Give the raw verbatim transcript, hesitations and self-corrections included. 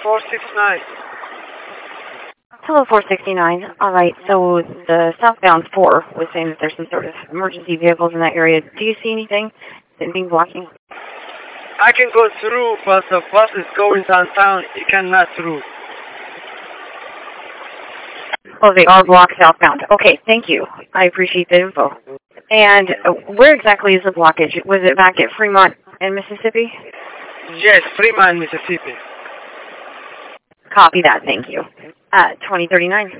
four six nine. Hello, four sixty-nine. All right, so the southbound four was saying that there's some sort of emergency vehicles in that area. Do you see anything that being blocking? I can go through, but the bus is going downtown. It cannot through. Oh, they are blocked southbound. Okay, thank you. I appreciate the info. And uh, where exactly is the blockage? Was it back at Fremont in Mississippi? Yes, Fremont, Mississippi. Copy that, thank you. Uh, twenty thirty-nine.